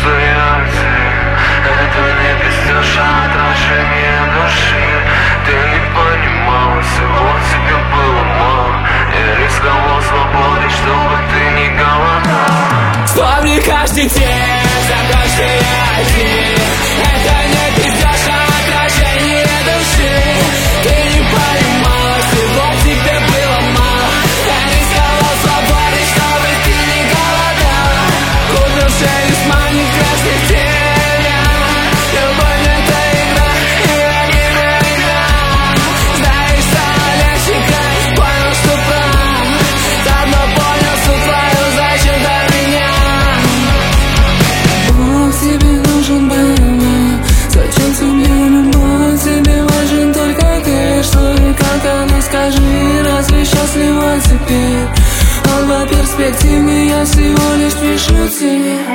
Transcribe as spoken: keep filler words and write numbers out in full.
что я один. Это не пиздешь, а отражение души. Ты не понимала, всего тебе было мало. Я рисковал свободой, чтобы ты не голодал. Вспомни каждый день за то, что я один. Это не пиздешь, а отражение души. Ты не понимала, всего тебе было мало. Я рисковал свободой, чтобы ты не голодала. Купил шею с манит красных тенях. Любовь это игра, и я не игра. Знаешь, стало легче, как понял, что прав. Давно понял суть твою, зачем до меня. Бог тебе нужен был, зачем тебе любовь? Тебе важен только ты, что и как она, скажи, разве счастлива теперь? Он во перспективе, я всего лишь пишу тебе.